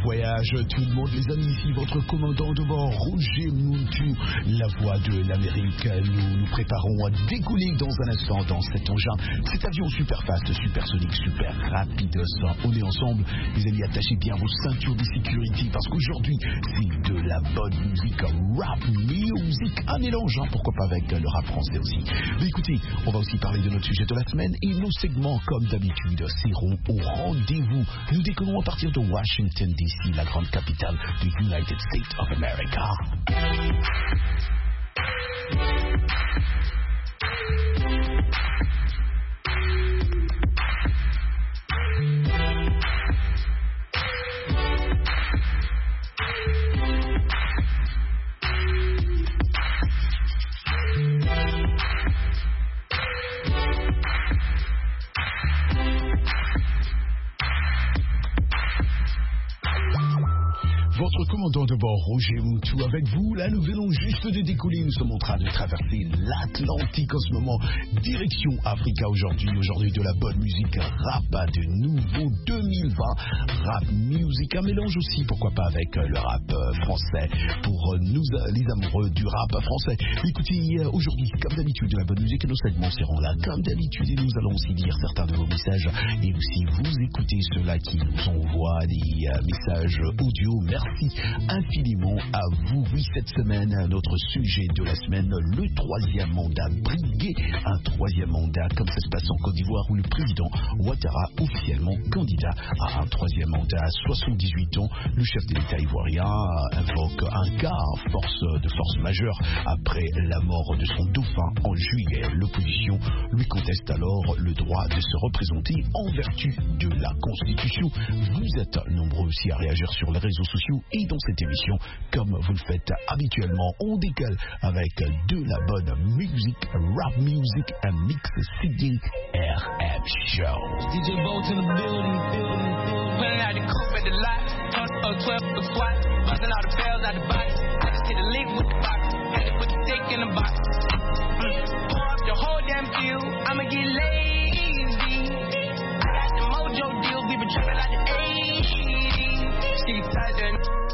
voyage, tout le monde, les amis, ici votre commandant de bord, Roger Muntu, la voix de l'Amérique. Nous préparons à décoller dans un instant dans cet engin, cet avion super fast, supersonique, super rapide. On est ensemble, les amis, attachez bien vos ceintures de sécurité parce qu'aujourd'hui, c'est de la bonne musique, rap music, un mélange, pourquoi pas avec le rap français aussi. Mais écoutez, on va aussi parler de notre sujet de la semaine et nos segments, comme d'habitude, seront au rendez-vous. Nous décollons à partir de Washington DC, la grande capitale du United States of America. Votre commandant de bord, Roger Muntu, avec vous. Là, nous venons juste de décoller. Nous sommes en train de traverser l'Atlantique en ce moment. Direction Africa aujourd'hui. Aujourd'hui, de la bonne musique rap de nouveau 2020. Rap music, un mélange aussi, pourquoi pas, avec le rap français. Pour nous, les amoureux du rap français. Écoutez, aujourd'hui, comme d'habitude, de la bonne musique, nos segments seront là. Comme d'habitude, et nous allons aussi lire certains de vos messages. Et aussi, vous écoutez ceux-là qui nous envoient des messages audio. Merci infiniment à vous. Oui, cette semaine, notre sujet de la semaine, le troisième mandat brigué. Un troisième mandat, comme ça se passe en Côte d'Ivoire, où le président Ouattara, officiellement candidat à un troisième mandat à 78 ans. Le chef de l'État ivoirien invoque un cas de force majeure après la mort de son dauphin en juillet. L'opposition lui conteste alors le droit de se représenter en vertu de la Constitution. Vous êtes nombreux aussi à réagir sur les réseaux sociaux et dans cette émission, comme vous le faites habituellement, on décale avec de la bonne musique, rap music, un mix CD RM Show. DJ Bolt in the building. Pulling out the coupe at the lot, 12 for squat, busting all the bells out the box. I just hit a lick with the box, had to put the stick in the box. Pour up the whole damn field, I'ma get lazy. I got the mojo deals, we been tripping like the 80s. She tied the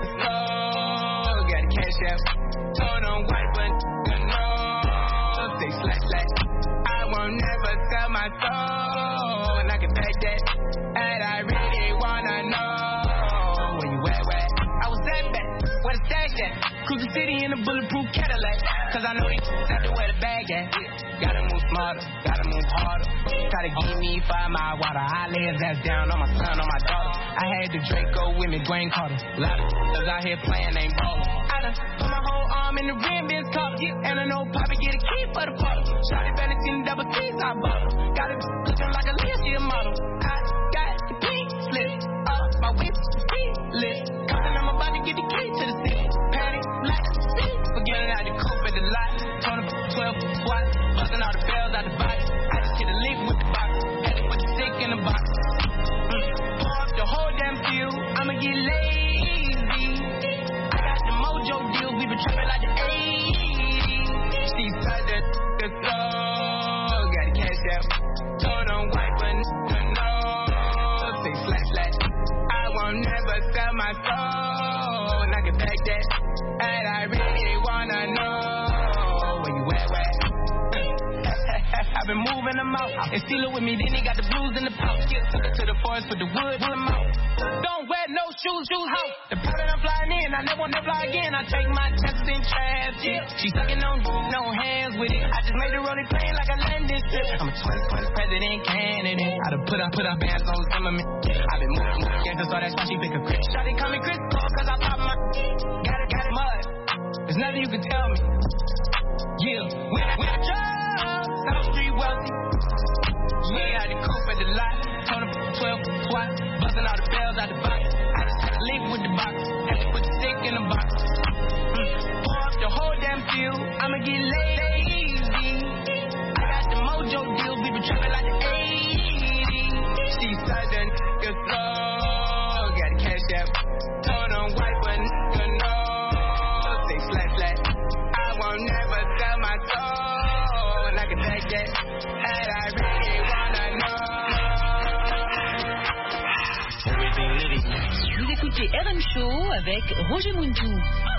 got the cash out. Told them white, but no. Say slash. I won't never sell my soul, and I can back that. And I really wanna know where you at. I was that bad, where the stash at? Cruise the city in a bulletproof Cadillac. Cause I know they got to wear the bag at. Gotta move smarter, gotta move harder. Try to give me 5 mile water. I lay his ass down on my son, on my daughter. I had the Draco with me, Dwayne Carter. Lot of cause out here playing ain't ballin'. I done put my whole arm in the rim, Ben's cup. And I know Poppy get a key for the bottle. Shotty Valentine double T's, I bought her. Got it looking like a Leah model. I got the pink slip up my whip, list. Cause I'm about to get the key to the city. Patty, like, forgetting out the coupe at the lot. 12 SWAT, busting all the bells out the box. I just hit a lick with the box, had to put the stick in the box. Pour up the whole damn field, I'ma get lazy. I got the mojo deals, we been tripping like the 80s. She said that the flow, got the cash out. Told them white, but no. Say slash. I won't never sell my soul, and I can back that. And I really wanna know where you at. I've been moving them out, and steal it with me, then he got the blues in the pouch. Took it to the forest, put the wood in them out. Don't wear no shoes, house. The pilot I'm flying in, I never wanna fly again. I take my chances in traffic. She sucking on no hands with it. I just made the rolling plane like a landing strip. I'm a 2020 president candidate. I done put up bands on Zimmerman. I've been moving gangsters, so that's why she pick a Chris. Shawty call me Chris Paul, cause I pop my got it mud. There's nothing you can tell me. Yeah, when I drop South Street wealthy. Yeah, I had the coupe at the lot. Told them 12 SWAT, busting all the bells out the box. I just had to link with the box, had to put the stick in the box. Pour up the whole damn field, I'ma get lazy. I got the mojo deals, we been tripping like the 80s. She said that nigga slow, got the cash out. Told them white, but no. Say slash. I won't never sell my soul. écoutez RM Show avec Roger Muntou.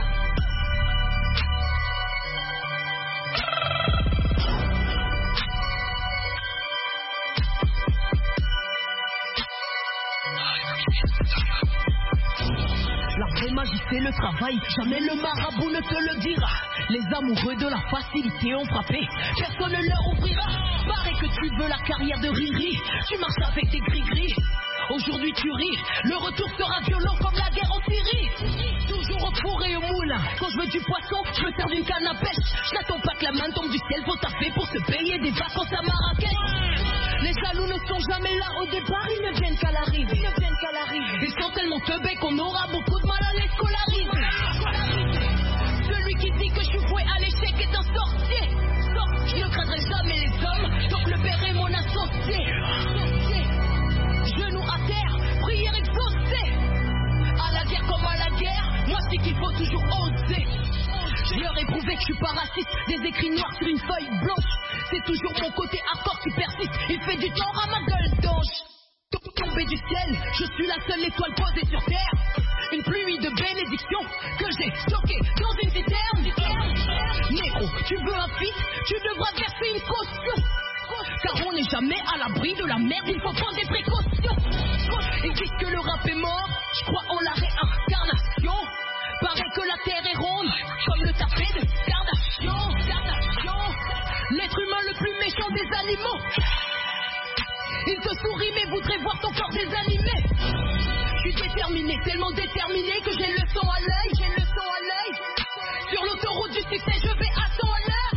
La vraie magie c'est le travail, jamais le marabout ne te le dira. Les amoureux de la facilité ont frappé, personne ne leur ouvrira. Paraît que tu veux la carrière de Riri, tu marches avec tes gris-gris. Aujourd'hui tu ris, le retour sera violent comme la guerre en Syrie. Toujours au four et au moulin, quand je veux du poisson, je me sers d'une canne à pêche. Je n'attends pas que la main tombe du ciel, faut taffer pour se payer des vacances à Marrakech. Les jaloux ne sont jamais là au départ, ils ne viennent qu'à l'arrivée. Ils sont tellement teubés qu'on aura beaucoup de mal à les scolariser. Celui qui dit que je suis voué à l'échec est un sorcier. Je ne craindrai jamais les hommes, donc le père est mon associé. Genoux à terre, prière exaucée. À la guerre comme à la guerre, moi c'est qu'il faut toujours oser. Je leur ai prouvé que je suis pas raciste. Des écrits noirs sur une feuille blanche. C'est toujours mon côté hardcore qui persiste. Il fait du temps à ma gueule d'ange. Tombé du ciel, je suis la seule étoile posée sur terre. Une pluie de bénédictions que j'ai stockée dans une citerne. Négro, tu veux un fils, tu devras verser une caution. Car on n'est jamais à l'abri de la merde, il faut prendre des précautions. Ils disent que le rap est mort, je crois en la réincarnation. Paraît que la terre est ronde, comme le tapé de Kardashian. L'être humain le plus méchant des animaux. Il te sourit mais voudrait voir ton corps désanimé. Je suis déterminé, tellement déterminé que j'ai le sang à l'œil. Sur l'autoroute du succès, je vais à 100 à l'heure.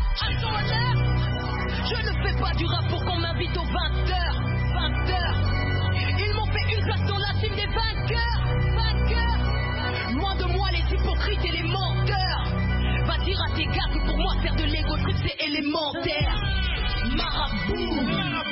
Je ne fais pas du rap pour qu'on m'invite aux 20h. Ils m'ont fait une place dans la team des vainqueurs. Loin de moi les hypocrites et les menteurs. Va dire à tes gars que pour moi faire de l'ego trip c'est élémentaire. Marabout.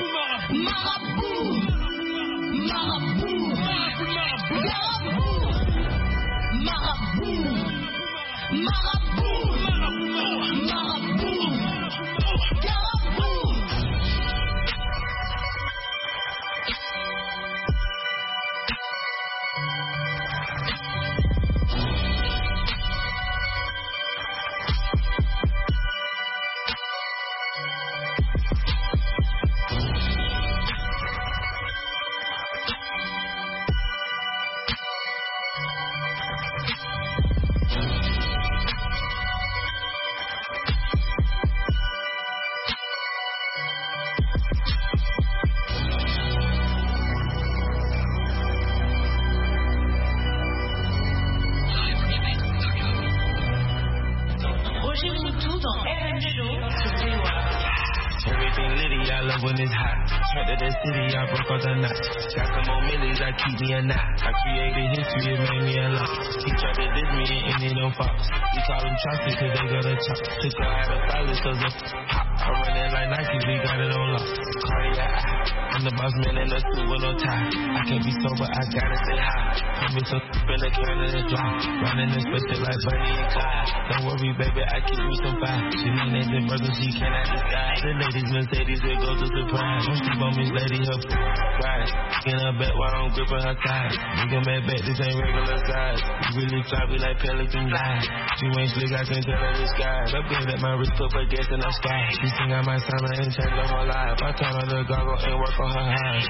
When it's hot, straight to the city, I broke all the knots. Got some more millies, I keep me a knot. I created history, it made me a lot. He tried to diss me and it don't fox. We call them choppers cause they gonna chop. Took her out of silence cause of pop. I run it like Nike, we got it on lock. Cardiac, I'm the boss man in the suit with no tie. I can't be sober, I gotta stay high. I'm so in the can of the dry. Running this special like Bunny and Clyde. Don't worry, baby, I keep me some fire. She named the brother, she cannot disguise. The ladies, Mercedes, they go to surprise. Don't sleep on this lady, her ride. In her back while I'm gripping her thighs. Nigga mad back, this ain't regular size. You really floppy like Pelican guys. She ain't slick, I can tell her disguise. I bet that my wrist put her gas in the sky. She think I might sign her and change up her life. I told her to goggle and work on her eyes.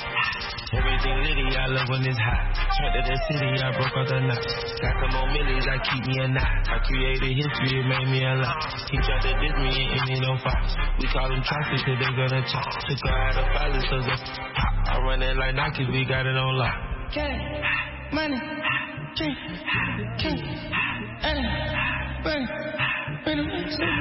Everything litty, I love when it's hot. Straight to the city, I broke all the knots. Got some more millies, I keep me a knot. I created history, it made me a lot. He tried to diss me and it don't fox. We call them choppers cause they gonna chop. Took her out of silence cause of pop. I run it like Nike, we got it on lock. Cash, money, drink, king, Annie, burn, bring them in to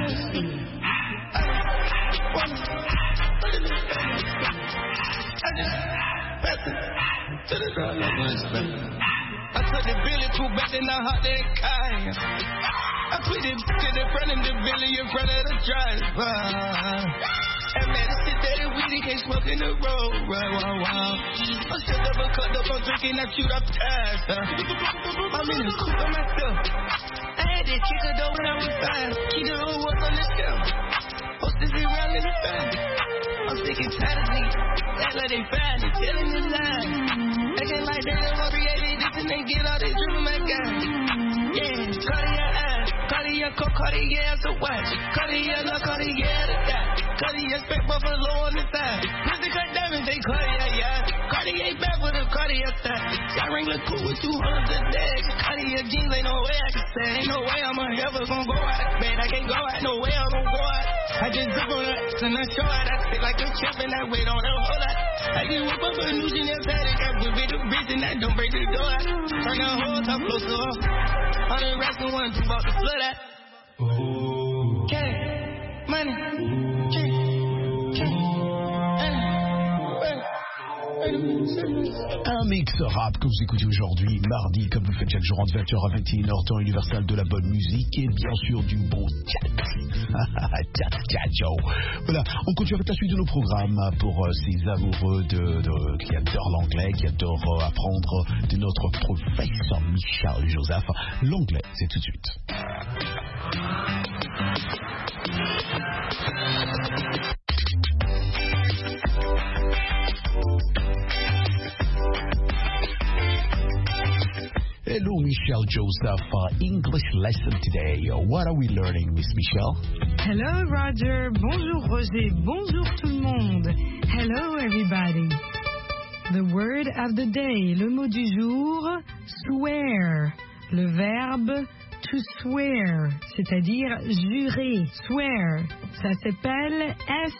the girl, I took the Billy Pooh back in the hot day kind. I put it in front of the Billy in front of the driver. And man, this shit that weed, he can't smoke in the road. Wow. I stood up and cut up, I'm drinking, I shoot up past her. I'm in the coupe by myself. I had that kicker though when I was 5. She the who was on the shelf. Posters around in the fan. I'm sick and tired of these. Act like they fine, they telling the lie. Acting like they don't create this and they get all this driven my guy. Yeah, Cartier ass, Cartier coat, Cartier as a watch, Cartier look, Cartier the guy, Cartier spec buffalo on the side. Pussy cut diamonds, they Cartier, yeah. Cartier back with a Cartier style. Got Wrangler cool with 200 a day. Cartier jeans, ain't no way I can say. Ain't no way I'm ever gonna go out. Man, I can't go out, no way I'm gonna go out. I just zip on the ass and I show it. I sit like a chip and I wait on a whole lot. I just whip up a new Chanel paddock. I whip it a bitch and I don't break the door. Turn the whole top close to her. 100 racks and 1, 2 bought the flood out. Cash, money, Un mix rap que vous écoutez aujourd'hui, mardi, comme vous le faites chaque jour entre 20h à 21h, temps universel de la bonne musique et bien sûr du bon tchatcho. Voilà, on continue avec la suite de nos programmes pour ces amoureux qui adorent l'anglais, qui adorent apprendre de notre professeur Michel Joseph. L'anglais, c'est tout de suite. Hello, Michel Joseph. English lesson today. What are we learning, Miss Michel? Hello, Roger. Bonjour, Roger. Bonjour, tout le monde. Hello, everybody. The word of the day. Le mot du jour, swear. Le verbe to swear, c'est-à-dire jurer. Swear. Ça s'appelle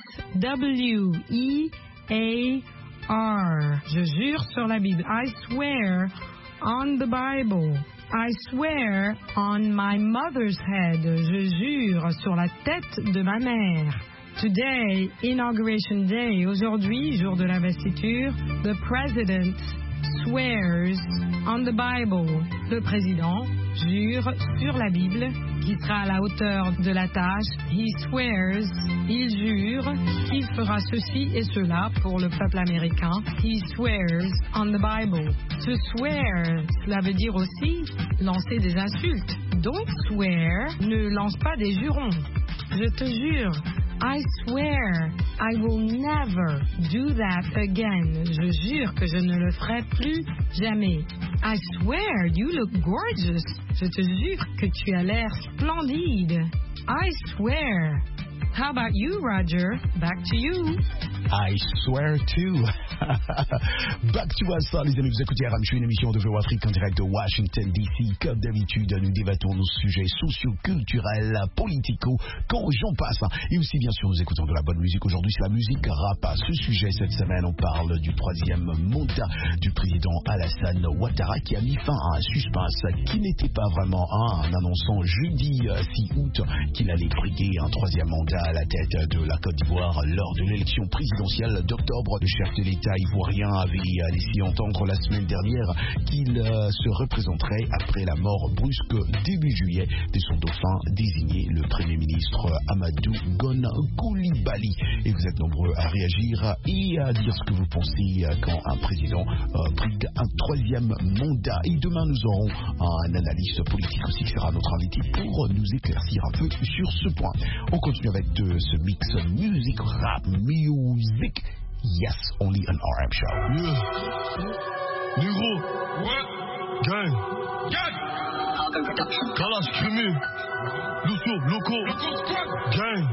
S-W-E-A-R. Je jure sur la Bible. I swear on the Bible. I swear on my mother's head. Je jure sur la tête de ma mère. Today, Inauguration Day. Aujourd'hui, jour de l'investiture, the president swears on the Bible. Le président jure sur la Bible, qui sera à la hauteur de la tâche. He swears, il jure qu'il fera ceci et cela pour le peuple américain. He swears on the Bible. To swear, cela veut dire aussi lancer des insultes. Don't swear, ne lance pas des jurons. Je te jure, I swear, I will never do that again. Je jure que je ne le ferai plus jamais. I swear, you look gorgeous. Je te jure que tu as l'air splendide. I swear. How about you, Roger? Back to you. I swear to. Back to us, les amis. Vous écoutez RMC, une émission de Véro Afrique en direct de Washington DC. Comme d'habitude, nous débattons nos sujets socio-culturels, politico, quand j'en passe. Et aussi, bien sûr, nous écoutons de la bonne musique. Aujourd'hui, c'est la musique rap. À ce sujet, cette semaine, on parle du 3e mandat du président Alassane Ouattara qui a mis fin à un suspense qui n'était pas vraiment un, en annonçant jeudi 6 août qu'il allait briguer un 3e mandat à la tête de la Côte d'Ivoire lors de l'élection présidentielle d'octobre. Le chef de l'État ivoirien avait laissé entendre la semaine dernière qu'il se représenterait après la mort brusque début juillet de son dauphin désigné, le Premier ministre Amadou Gon Coulibaly. Et vous êtes nombreux à réagir et à dire ce que vous pensez quand un président brigue un 3e mandat. Et demain, nous aurons un analyste politique aussi qui sera notre invité pour nous éclaircir un peu sur ce point. On continue avec ce mix music, rap, music. Yes, only an RM show. Yeah. Négro. What? Gang. Gang. Kalash, Crémé. Lucio, Loco. Gang.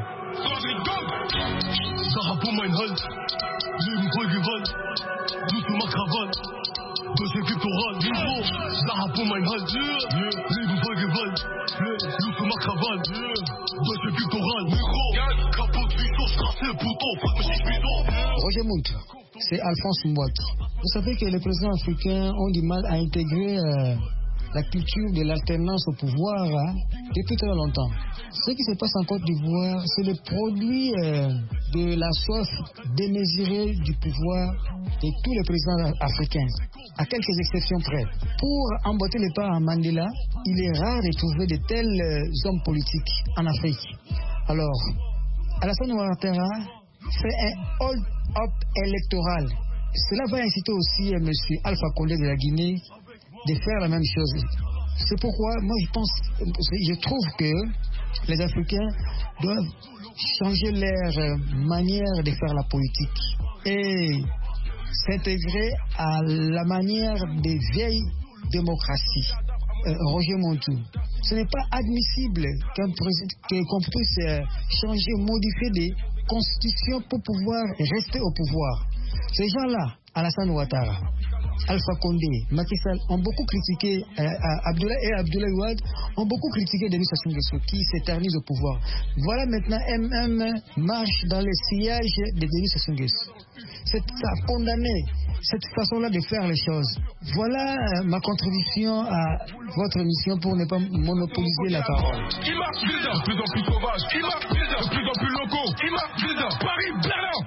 Sarah pour mein Halt. Leben voll Gewalt. Lucio ma Krawatte. Deutsche Viktoral. Négro. Sarah pour mein Halt. Leben voll Gewalt. Lucio ma Krawatte. Deutsche Viktoral. Négro. Kaputt wie so Straße, Bouton. Frag mich nicht wieso. Roger Moult, c'est Alphonse Mbouaki. Vous savez que les présidents africains ont du mal à intégrer la culture de l'alternance au pouvoir depuis très longtemps. Ce qui se passe en Côte d'Ivoire, c'est le produit de la soif démesurée du pouvoir de tous les présidents africains, à quelques exceptions près. Pour emboîter les pas à Mandela, il est rare de trouver de tels hommes politiques en Afrique. Alors, Alassane Ouattara fait un hold-up électoral. Cela va inciter aussi M. Alpha Condé de la Guinée de faire la même chose. C'est pourquoi moi je trouve que les Africains doivent changer leur manière de faire la politique. Et s'intégrer à la manière des vieilles démocraties. Roger Montou, ce n'est pas admissible qu'on puisse changer, modifier des constitutions pour pouvoir rester au pouvoir. Ces gens-là, Alassane Ouattara, Alpha Condé, Macky Sall ont beaucoup critiqué Abdoulaye Wade ont beaucoup critiqué Denis Sassou Nguesso qui s'éternise au pouvoir. Voilà maintenant MM marche dans le sillage de Denis Sassou Nguesso. Ça a condamné cette façon-là de faire les choses. Voilà ma contribution à votre mission pour ne pas monopoliser la parole. De plus en plus sauvage, de plus en plus locaux, Paris, Berlin,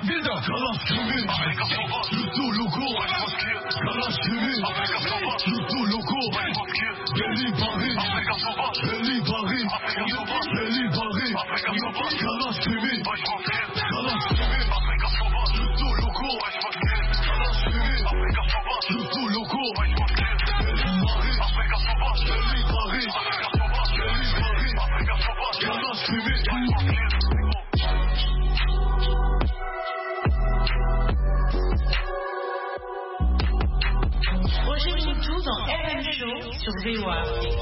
le tout loco, le tout loco, Belly Paris, Roger Montou dans RM Show sur VOA.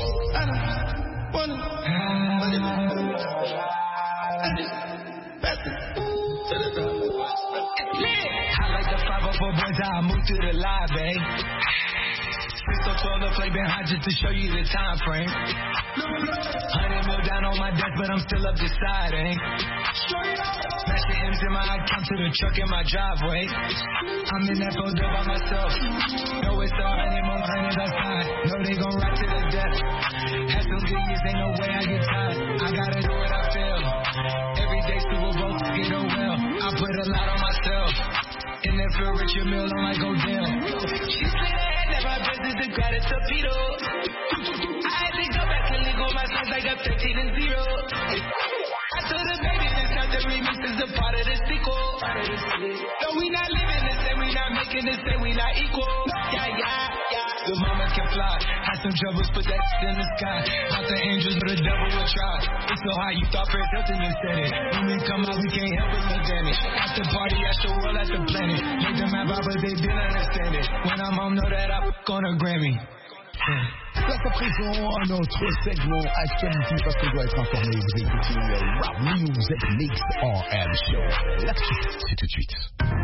Boys, I moved to the lobby. 612 the play behind just to show you the time frame. 100 mil down on my desk, but I'm still up deciding. Smash the M's in my account to the truck in my driveway. I'm in that photo by myself. Know it's all honeymoon, hundreds outside. Know they gon' ride to the death. Had some good years, ain't no way I get tired. I gotta do what I feel. Every day Super Bowl, get a well. I put a lot on myself. And if you're rich, your meal, I'm like, go down. She said I had never business to grab a torpedo. I had to go back and legal my songs like I'm 13 and 0. I told the baby this time the remix is a part of the sequel. No, we not living the same, we not making the same, we not equal. Yeah. The moment can fly. Had some troubles, but that's in the sky. Not the angels, but the devil will try. It's so high, you thought Paris Hilton instead it. When we come out, we can't help but look damage. After party, I show world at the planet. Make them mad, but they didn't understand it. When I'm home, know that I'm gonna Grammy. Place à présent à notre segment actualité parce qu'on doit être informé. Vous écoutez Rap News Mix RM Show. L'actu, c'est tout de suite.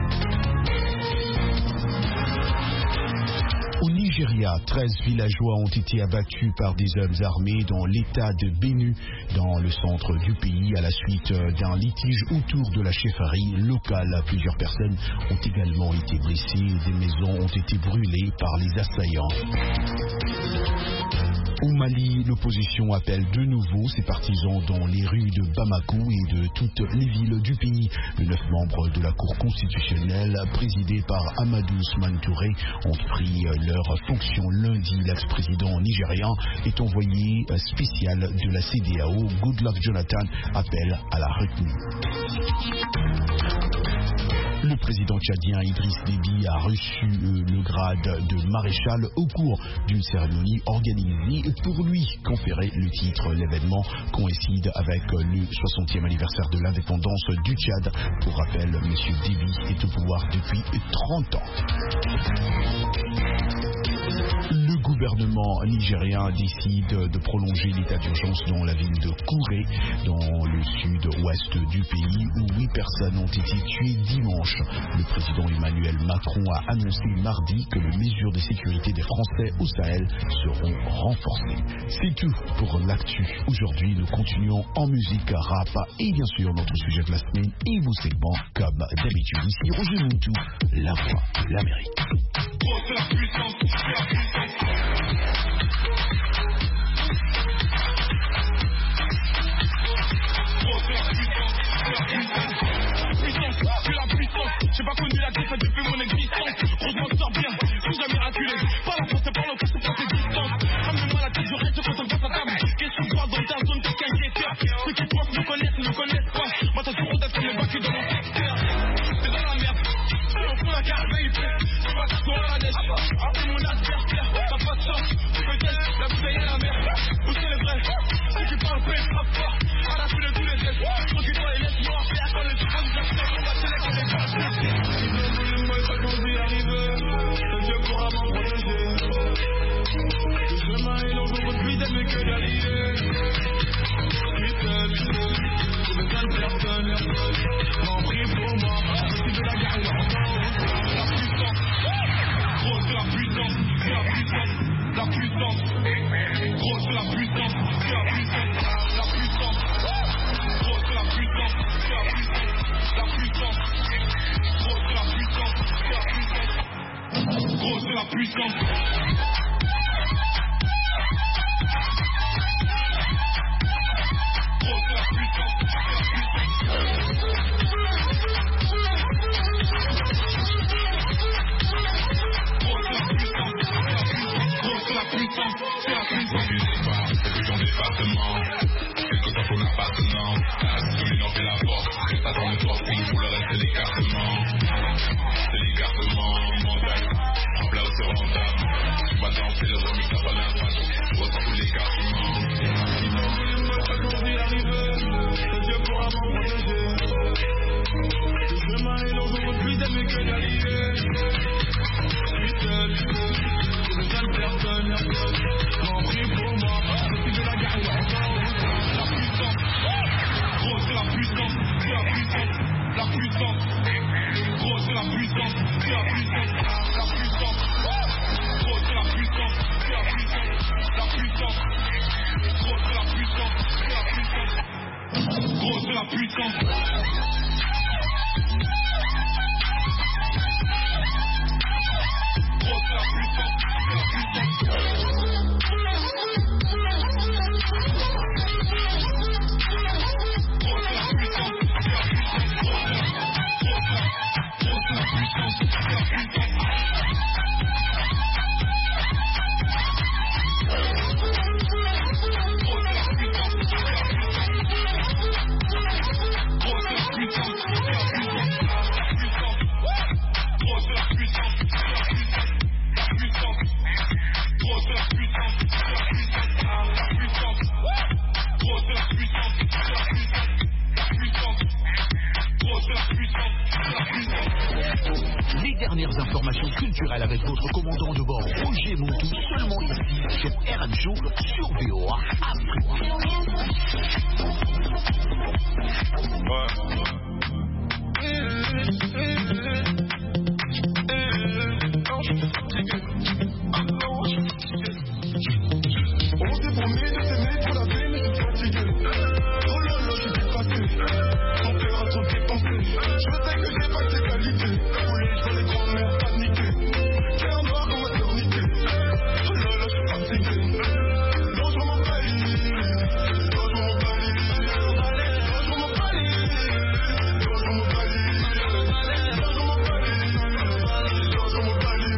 Au Nigeria, 13 villageois ont été abattus par des hommes armés dans l'état de Benue, dans le centre du pays, à la suite d'un litige autour de la chefferie locale. Plusieurs personnes ont également été blessées et des maisons ont été brûlées par les assaillants. Au Mali, l'opposition appelle de nouveau ses partisans dans les rues de Bamako et de toutes les villes du pays. Les 9 membres de la Cour constitutionnelle, présidée par Amadou Ousmane Touré, ont pris leur fonction lundi. L'ex-président nigérian est envoyé spécial de la CEDEAO. Goodluck Jonathan appelle à la retenue. Le président tchadien Idriss Déby a reçu le grade de maréchal au cours d'une cérémonie organisée pour lui conférer le titre. L'événement coïncide avec le 60e anniversaire de l'indépendance du Tchad. Pour rappel, M. Déby est au pouvoir depuis 30 ans. Le gouvernement nigérien décide de prolonger l'état d'urgence dans la ville de Kouré, dans le sud-ouest du pays, où 8 personnes ont été tuées dimanche. Le président Emmanuel Macron a annoncé mardi que les mesures de sécurité des Français au Sahel seront renforcées. C'est tout pour l'actu. Aujourd'hui, nous continuons en musique rap et bien sûr notre sujet de la semaine et vos segments comme d'habitude. Ici Roger Montou, la voix de l'Amérique. J'ai pas connu la défaite depuis mon existence. Heureusement que ça sort bien, je suis jamais acculé. Par la force et par le casse pour tes distances. Ramène-moi la tête, je reste quand on passe à table. Qu'est-ce qu'on voit dans ta zone, t'es qu'un guetteur. Ceux qui pensent me connaissent pas. Moi t'as toujours d'être les battus dans mon secteur. T'es dans la merde, on fout la carte VIP. Je passe sur la neige, c'est mon adversaire. T'as pas de chance, département. Quel que soit ton appartenant, celui n'en fait la force. Reste à ton forcing, pour le reste c'est l'écartement. C'est l'écartement mental. En plat où c'est rentable. Tu vas danser le remix, t'as pas l'impact. Ressens tout l'écartement. Pas qu'on y arriver, c'est Dieu pourra m'en protéger. Le chemin est long, je plus d'aimer que d'allier. Je suis seul, je ne gagne personne. M'en prie pour moi, je suis de la guerre et encore. La puissance, gros c'est la puissance, c'est la puissance, la puissance. Gros c'est la puissance, c'est la puissance, la puissance. Gros c'est la puissance, c'est la puissance, la puissance. Gros c'est la puissance, c'est la puissance. Gros c'est la puissance. Les dernières informations culturelles avec votre commandant de bord Roger Moutou, seulement ici sur RM Show sur VOA Afrique. On s'est promis de s'aimer pour la vie, mais je suis fatigué. Oh là là, je suis dépassé. Mon cœur a trop dépensé. Je sais que j'ai pas que tes qualités. Roulé sur les grands-mères paniquées. Cœur noir comme maternité. Oh là là, je suis fatigué. Non, je m'en palie. Non, je m'en palie. Non, je m'en palie. Non, je m'en palie. Non, je m'en palie. Non, je m'en palie.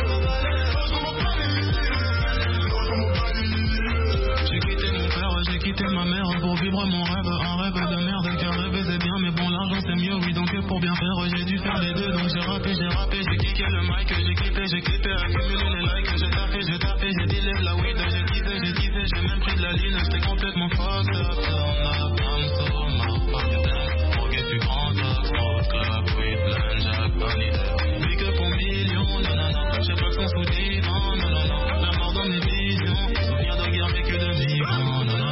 J'ai quitté ma mère pour vivre mon rêve, un rêve de merde, car rêver c'est bien, mais bon l'argent c'est mieux, oui donc pour bien faire j'ai dû faire les deux, donc j'ai rappé, j'ai kické le mic, j'ai clippé, accumulé les likes, j'ai tapé, j'ai dealé de la weed, j'ai kiffé, j'ai même pris de la ligne, j'étais complètement fucked up, turn up, I'm so motherfucking ok tu prends ta grosse club, weed, blend, jack, vanille, big up en millions, nanana, j'ai pas que son sous divan, nanana, la mort dans mes visions, souviens de guerre mais que de vivant, nanana.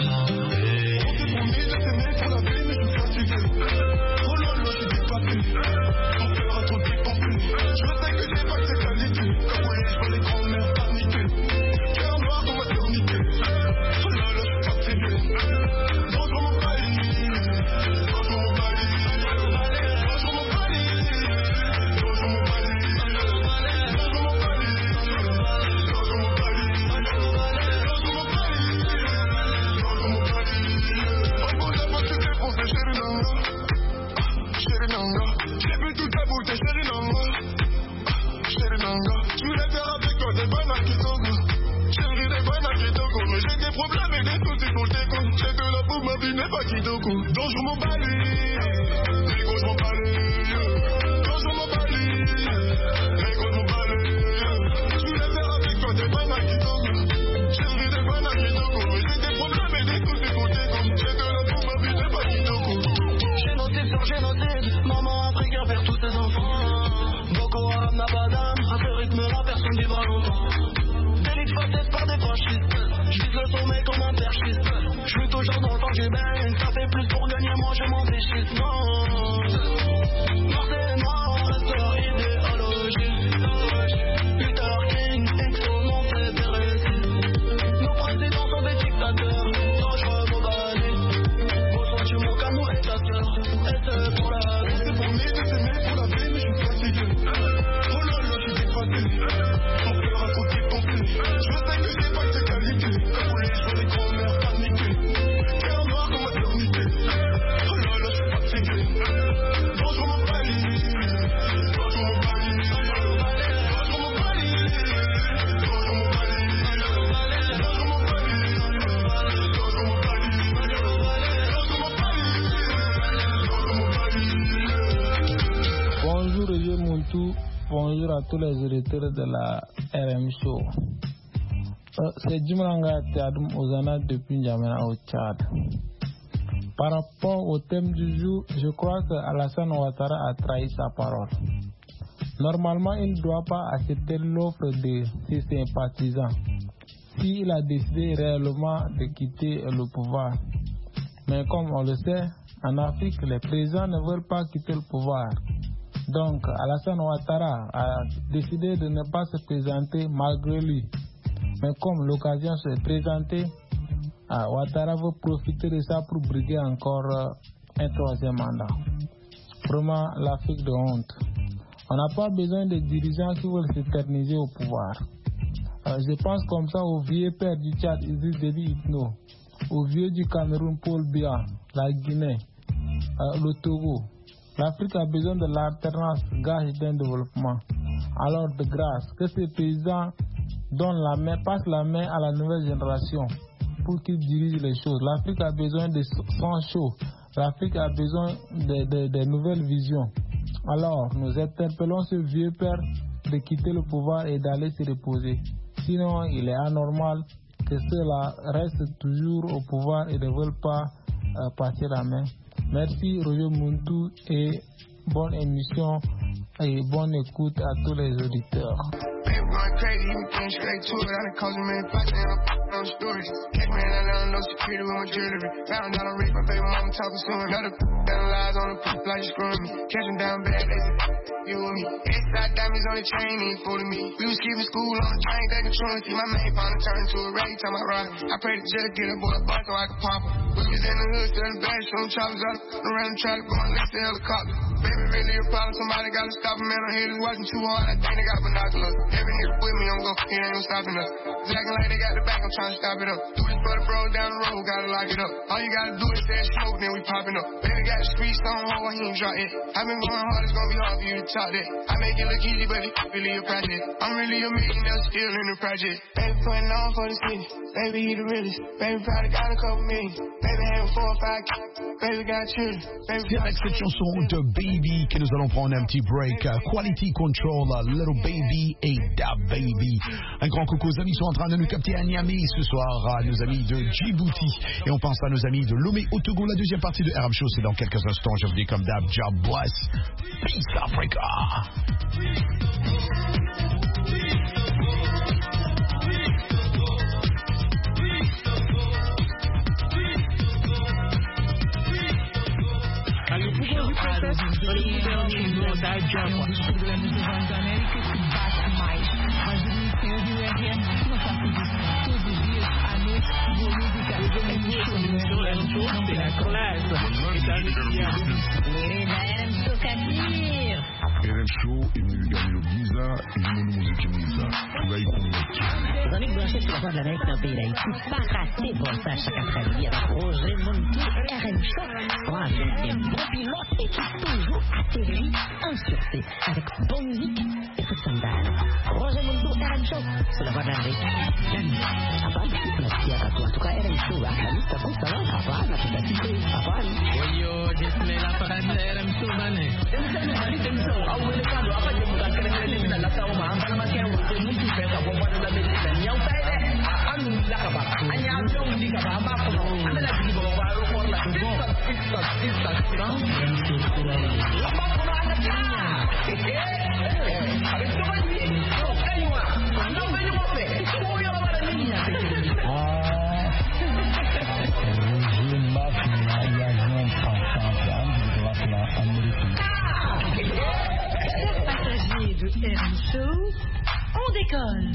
Donc je m'en balie, les gros je m'en balie, donc je m'en balie, les gros je m'en balie. Je voulais faire avec toi des bonnes acquittons, j'ai pris des bonnes acquittons, mais j'ai des problèmes et des coups de côté, j'ai de la boue, ma vie n'est pas quittons. Génocide sur génocide, maman Afrique vers tous ses enfants. Boko Haram n'a pas d'âme, à ce rythme-là personne vivra longtemps. Délit de facettes par des fascistes, je vise le sommet comme un perchiste. Je suis toujours dans le fond du bain, ça fait plus pour gagner, moi je m'en fiche, non. Noir c'est noir, reste idéologie. Luther King, Exo, mon fait des récits. Nos présidents sont des dictateurs, dangereux, mauvais. Vos sentiments comme nous et ta sœur, et c'est pour la vie. C'est pour m'aider, c'est s'aimer pour la vie, mais je suis fatigué. Oh là là, je suis dépassé. Mon cœur a trop dépensé. Je sais que j'ai pas que tes qualités. Roulé sur les grands-mères paniquées. Cœur noir comme maternité. Oh là là, je suis fatigué. bonjour à tous les auditeurs de la RM Show. C'est Jimranga Tiadum Ozana depuis N'Djamena au Tchad. Par rapport au thème du jour, je crois que Alassane Ouattara a trahi sa parole. Normalement, il ne doit pas accepter l'offre de ses sympathisants s'il a décidé réellement de quitter le pouvoir. Mais comme on le sait, en Afrique, les présidents ne veulent pas quitter le pouvoir. Donc, Alassane Ouattara a décidé de ne pas se présenter malgré lui. Mais comme l'occasion s'est présentée, Ouattara veut profiter de ça pour briguer encore un troisième mandat. Vraiment, l'Afrique de honte. On n'a pas besoin de dirigeants qui veulent s'éterniser au pouvoir. Je pense comme ça au vieux père du Tchad, Idriss Déby Itno, au vieux du Cameroun, Paul Biya, la Guinée, le Togo. L'Afrique a besoin de l'alternance, gage d'un développement. Alors, de grâce, que ces paysans passent la main à la nouvelle génération pour qu'ils dirigent les choses. L'Afrique a besoin de sang chaud. L'Afrique a besoin de nouvelles visions. Alors, nous interpellons ce vieux père de quitter le pouvoir et d'aller se reposer. Sinon, il est anormal que ceux-là restent toujours au pouvoir et ne veulent pas passer la main. Merci Roger Muntu et bonne émission et bonne écoute à tous les auditeurs. Going crazy, he was getting straight to it. I done caused a million fights and I'm on stories. Catch me in Atlanta, no security with my jewelry. Found out I raped my baby mama talking soon. Another down lies on the poop like you screwing me. Catch him down bad, they say, you and me. Inside diamonds on the chain, he ain't fooling me. We was skipping school on the train, they controlling me. My main partner turned into a rag, time I ride. I pray the judge get a boy a bus so I could pop him. We was in the hood, selling bags, showing choppers out. Around the track, going left to helicopter. Baby, really a problem, somebody gotta stop him. Man, I'm here watching too hard, I think they got binoculars. Every nigga with me, I'm gon' he ain't gon' stopping us. It's acting like they got the back, I'm trying to stop it up. Do this for the bros down the road, gotta lock it up. All you gotta do is say smoke, then we popping up. Baby got the streets on hold, he ain't drop it. I been going hard, it's gonna be hard for you to talk that. I make it look easy, but it's really a project. I'm really a millionaire, still in the project. Baby putting on for the city, baby he the realest. Baby probably got a couple million. Baby having 4 or 5 kids, baby got children. C'est avec cette chanson de Baby que nous allons prendre un petit break. Quality Control, Little Baby et Da Baby. Un grand coucou aux amis qui sont en train de nous capter à Niamey ce soir, à nos amis de Djibouti. Et on pense à nos amis de Lomé au Togo. La deuxième partie de RM Show, c'est dans quelques instants. Je vous dis comme d'hab, job bless. Peace Africa. RM Show imilingana bwiza irimo n'umuziki mwiza turayikunda. Véronique Blanchet sur la voix de l'Amérique d'un pays d'Haïti. Pas raté pour ça chaque après-midi avec Roger Muntu, RM Show. Moi, j'ai un bon pilote et qui toujours atterrit en sûreté avec bonne musique et tout scandale. Roger Muntu, RM Show sur la voix de l'Amérique. La nuit, avant, merci à toi. En tout cas, RM Show, la nuit, ça compte, ça va, avant, la totalité, avant. Yo, this me la para RM Show, mané. Passagers de RM Show, on décolle.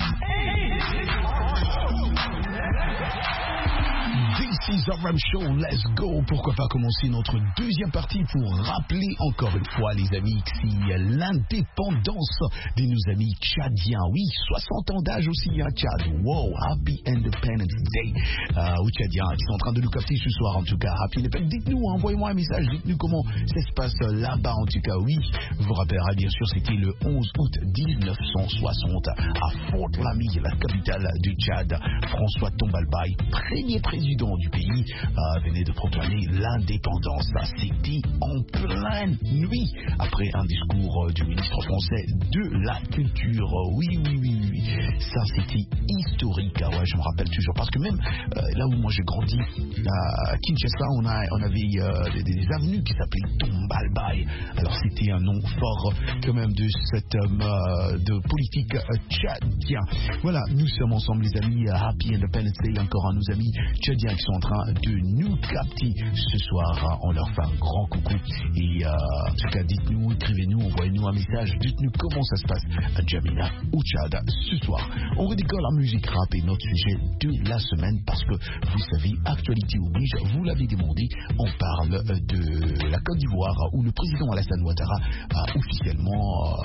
This is RM Show, let's go. Pourquoi pas commencer notre deuxième partie pour rappeler encore une fois les amis si l'indépendance de nos amis tchadiens. Oui, 60 ans d'âge aussi à Tchad. Wow, Happy Independence Day aux Tchadiens qui sont en train de nous capter ce soir en tout cas. Happy Independence. Dites-nous, envoyez-moi un message, dites-nous comment ça se passe là-bas en tout cas. Oui, vous rappellerez bien sûr, c'était le 11 août 1960 à Fort Lamy, la capitale du Tchad. François Tombalbaye, premier président du pays venait de proclamer l'indépendance. Ça, c'était en pleine nuit, après un discours du ministre français de la Culture. Oui. Ça, c'était historique. Ouais, je me rappelle toujours. Parce que même là où moi j'ai grandi, à Kinshasa, on avait des avenues qui s'appelaient Tombalbaye. Alors, c'était un nom fort quand même de cet homme de politique tchadien. Voilà, nous sommes ensemble, les amis. Happy Independence Day encore à nos amis tchadiens qui sont en train de nous capter ce soir. On leur fait un grand coucou. Et en tout cas, dites-nous, écrivez-nous, envoyez-nous un message. Dites-nous comment ça se passe à Djamena ou Tchad ce soir. On redécolle la musique rap et notre sujet de la semaine parce que vous savez, actualité oblige, vous l'avez demandé, on parle de la Côte d'Ivoire où le président Alassane Ouattara a officiellement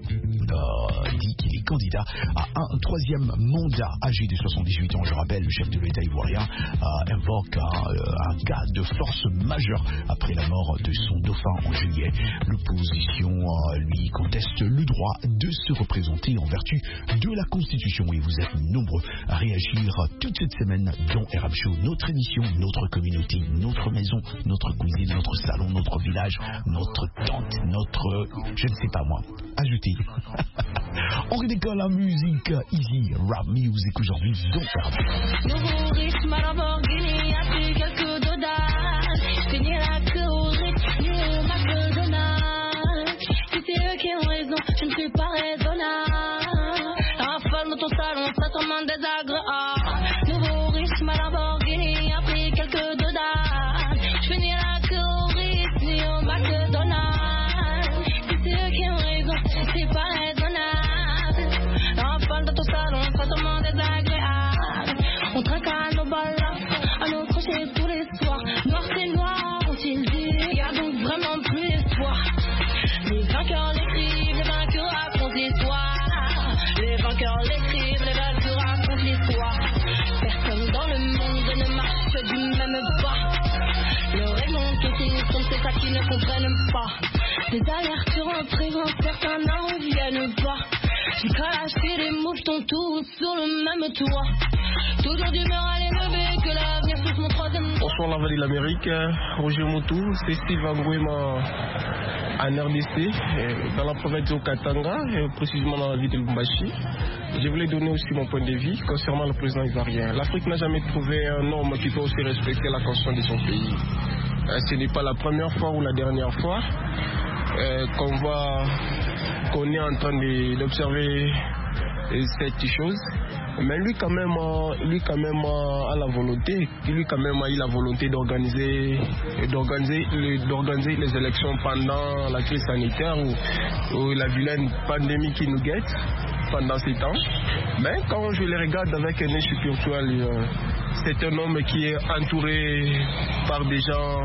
dit qu'il est candidat à un troisième mandat. Âgé de 78 ans, je rappelle, le chef de l'État ivoirien invoque un cas de force majeure après la mort de son dauphin en juillet. L'opposition lui conteste le droit de se représenter en vertu de la Constitution et vous êtes nombreux à réagir toute cette semaine dans RM Show, notre émission, notre communauté, notre maison, notre cuisine, notre salon, notre village, notre tente, notre... je ne sais pas moi. Ajoutez. On redécolle la musique Easy Rap Music aujourd'hui dans RM Show. Nouveau rythme à Lamborghini, a pris quelques d'audace. Fini la queue au rythme, ni au McDonald's. Si c'est eux qui ont raison, je ne suis pas raisonnable. La rafale dans ton salon, ça sûrement désagréable. Nouveau rythme à Lamborghini, a pris quelques d'audace. Je finis la queue au rythme, ni au McDonald's. Si c'est eux qui ont raison, je ne suis pas raisonnable. La rafale dans ton salon, ça sûrement désagréable. On trinque à nos balles, à nos crochets tous les soirs. Noir c'est noir, ont-ils dit, y a donc vraiment plus d'espoir. Les vainqueurs l'écrivent, les vainqueurs racontent l'histoire. Les vainqueurs l'écrivent, les vainqueurs racontent l'histoire. Personne dans le monde ne marche du même pas. Le règlement sont c'est ça qu'ils ne comprennent pas. Les alertes seront présentes, certains n'en reviennent pas. J'ai craché les mouvements tous sur le même toit. Toujours d'humeur à l'élever, que l'avenir souffle mon troisième. Bonsoir la vallée de l'Amérique, Roger Moutou, c'est Steve Angouema en RDC, dans la province de Katanga, précisément dans la ville de Lubumbashi. Je voulais donner aussi mon point de vue concernant le président ivoirien. L'Afrique n'a jamais trouvé un homme qui peut aussi respecter la constitution de son pays. Ce n'est pas la première fois ou la dernière fois qu'on est en train d'observer cette chose. Mais lui quand même a la volonté, lui quand même a eu la volonté d'organiser les élections pendant la crise sanitaire ou la vilaine pandémie qui nous guette pendant ces temps. Mais quand je les regarde avec un œil spirituel, c'est un homme qui est entouré par des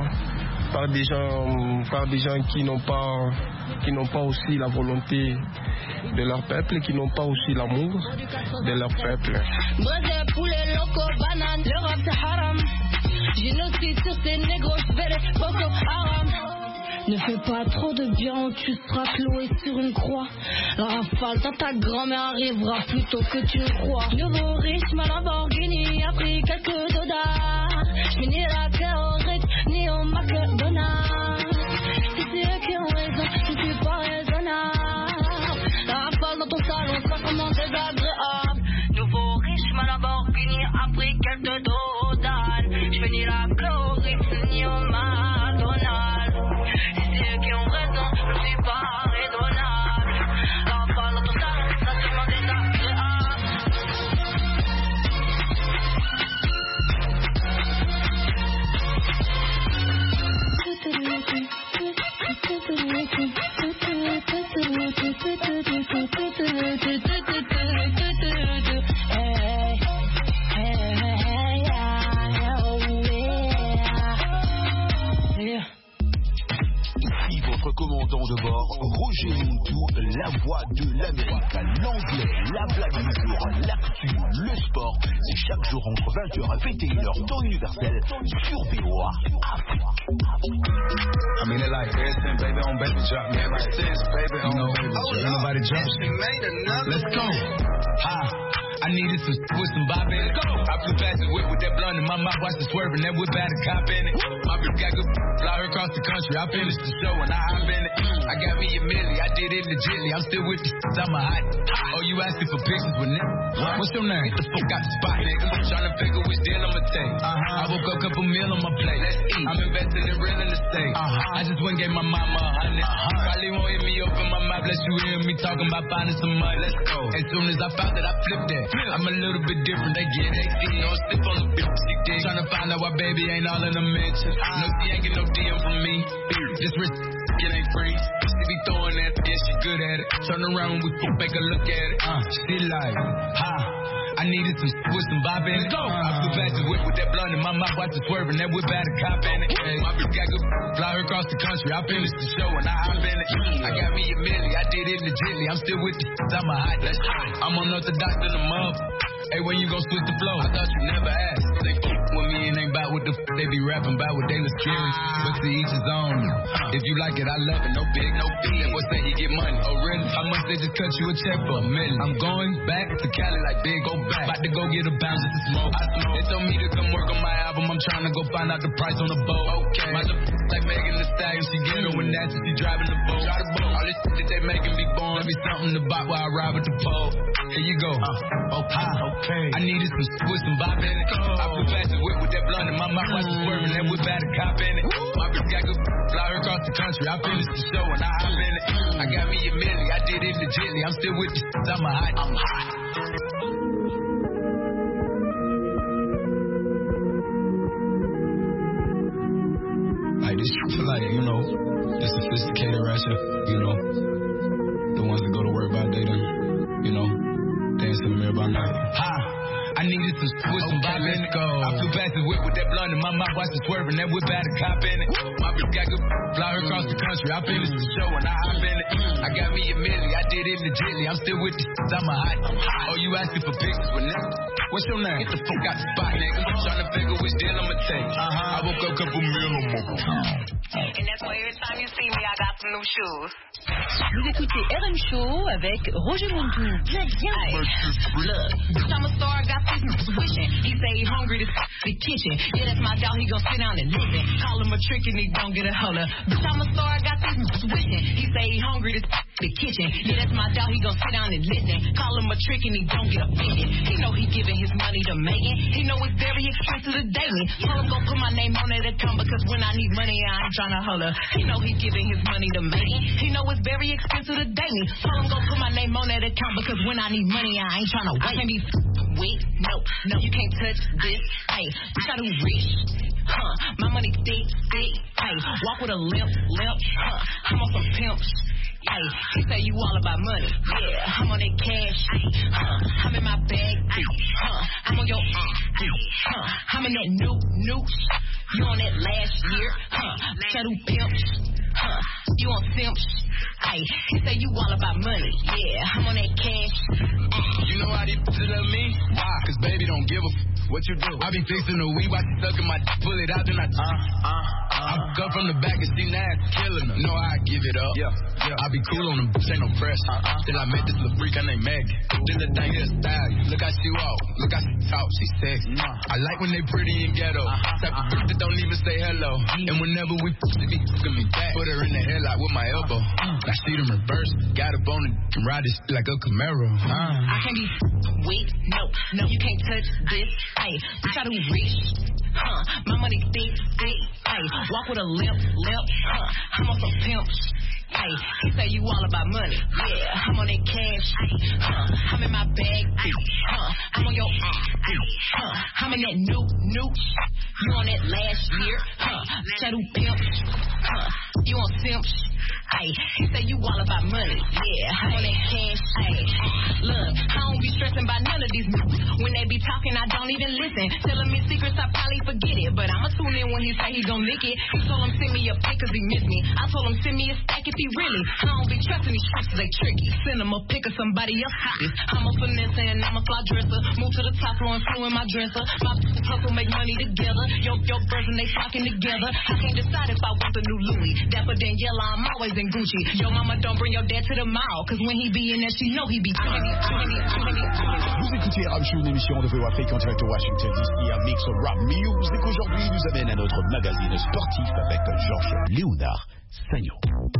gens qui n'ont pas aussi la volonté de leur peuple, qui n'ont pas aussi l'amour de leur peuple. Brésil, poulet, loco, banane, l'Europe c'est haram. Génocide sur ces négros, j'vais Boko Haram. Ne fais pas trop de bien, tu seras cloué sur une croix. La rafale dans ta grand-mère arrivera plus tôt que tu le crois. Nouveau riche, ma Lamborghini a pris quelques d'audace. J'finis la queue au Rick, ni au McDonald's. Si c'est eux qui ont raison, je ne suis pas raisonnable. La rafale dans ton salon, c'est vraiment désagréable. Nouveau riche, ma Lamborghini a pris quelques d'audace. J'finis la queue au Rick, ni au McDonald's. Si c'est eux qui ont raison, je ne suis pas raisonnable. La rafale dans ton salon, c'est vraiment désagréable. Ici votre commandant de bord, Roger Moutou, la voix de l'Amérique, l'anglais, la blague du jour, l'actu, le sport. C'est chaque jour entre 20h et 21h, temps universel, sur VOA Afrique. I mean, it like ever since baby on baby drop me. Ever since baby on baby drop. Nobody drop shit. Let's go. I needed some with some bop in it. I flew past the whip with that blunt in my mouth, watched it swerving. That whip had a cop in it. My bitch got good, fly her across the country. I finished the show and I hop in it. I got me a milli, I did it legitly. I'm still with the I'm a hot. Oh, you asking for pictures with nigga? What's your name? Get the fuck out the spot, nigga. Tryna figure which deal I'ma take. I woke up, couple meal on my plate. Let's eat. I'm investing in real estate. I just went and gave my mama $100. Probably won't hear me open my mouth, bless you hear me talking about finding some money. Let's go. As soon as I found that, I flipped that. I'm a little bit different, they get it. No slip on the bitch, she did. Tryna find out why baby ain't all in the mentions. No, she ain't get no DM from me. This wrist, it ain't free. She be throwing that, yeah, she good at it. Turn around when we make a look at it. She like, I needed some with some bop in it. I flew past the whip with that blunt in my mouth, watched it swerving. That whip had a cop in it. My bitch got good, fly her across the country. I finished the show and I hop in it. I got me a milli, I did it legitly. I'm still with the I'm a hot. I'm unorthodox in the mug. Hey, when you gon' switch the flow? I thought you never asked. They with me and ain't about what the they be rapping about what they was scary. But to each his own. If you like it, I love it. No big, no fee. That boy say he get money. Oh really? How much they just cut you a check for $1 million? I'm going back to Cali like big, go back. About to go get a bounce just to smoke. I smoke. They told me to come work on my album. I'm trying to go find out the price on the boat. Okay. My like Megan Thee Stallion, she get her when that's she driving the boat. All this shit that they making me born. Let me something to buy while I ride with the pole. Here you go. Okay. I needed some with some bop in it. I flew past the whip with that blunt in my mouth, watched it swerving. That whip had a cop in it. My bitch got good, fly her across the country. I finished the show and I hop in it. I got me a milli, I did it legitly. I'm still with the I'm a hot. I'm hot. Like this for like, you know, the sophisticated ratchet, you know, the ones that go to work by day, then, you know, dance in the mirror by night. I needed some with some bop in it. I flew past the whip with that blunt in my mouth, watched it swerving. That whip had a cop in it. My bitch got good, fly her across the country. I finished the show and I hop in it. I got me a milli, I did it legitly. I'm still with the I'm a hot. Oh, you asking for pictures with nigga? What's your name? Get the fuck out the spot, nigga. Tryna figure which deal I'ma take. I woke up, couple meal on my plate. And that's why every time you see me, I got some new shoes. Vous écoutez RM Show avec Roger Montou. Look, bitch, I'm a star, I got this wishing. He say he hungry to the kitchen. Yeah, that's my dog, he gon' sit down and listen. Call him a trick and he don't get a holler. Bitch, I'm a star, I got this wishing. He say he hungry to the kitchen. Yeah, that's my dog, he gon' sit down and listen. Call him a trick and he don't get offended. He know he giving his money to Megan. He know it's very expensive to daily. Tell him go put my name on that account because when I need money, I ain't tryna holler. He know he giving his money to Megan. He know it's very expensive to daily. Tell him go put my name on that account because when I need money, I ain't tryna wait. I can't be with, no, you can't touch this. Hey, bitch, I do rich. My money thick, hey, walk with a limp, I'm on some pimps. Hey, he say you all about money. Yeah, I'm on that cash. I'm in my bag. I'm on your I'm in that new. You on that last year. Shadow pimps. You on simps. Hey, he say you all about money. Yeah, I'm on that cash. You know how these bitches love me? Why? Cause baby don't give a what you do. I be fixing the weed, watch it sucking my pull it out, then I come from the back and see nasty, killing her. Know how I give it up. Yeah. I be cool on them, ain't no pressure. Till I met this little freak, her name Meg. This the thing, this style. Look how she walk, look how she talk, she sexy. I like when they pretty and ghetto. Type of bitch that don't even say hello. And whenever we she be fucking me back. Put her in the headlock with my elbow. I see them reverse, got up on it and ride this like a Camaro. I can't be weak, no, you can't touch this. Hey, bitch, I do rich. My money thick, hey, walk with a limp, I'm on some pimps. Hey, he say you all about money. Yeah, I'm on that cash. I'm in my bag. I'm on your I'm in that new. You on that last year. Shadow pimps. You on simps. Hey, he say you all about money. Yeah, I'm on that cash. Hey, look, I don't be stressing by none of these niggas. When they be talking, I don't even listen. Telling me secrets, I probably forget it. But I'ma tune in when he say he gon' lick it. He told him send me a pic cause he miss me. I told him send me a stack if he really. I don't be trusting these streets, they tricky. Send him a pic of somebody else hottest. I'm a finesse and I'm a fly dresser. Move to the top floor and flew in my dresser. My hustle make money together. Yo version they flocking together. I can't decide if I want the new Louis. Dapper Daniela, I'm always in Gucci. Yo mama, don't bring your dad to the mall, cause when he be in there, she know he be 20. Vous écoutez Rap Show, une émission de VOA Afrique en direct de Washington DC, un mix rap music. Aujourd'hui, nous amène à notre magazine sportif avec Georges Léonard Sagnon.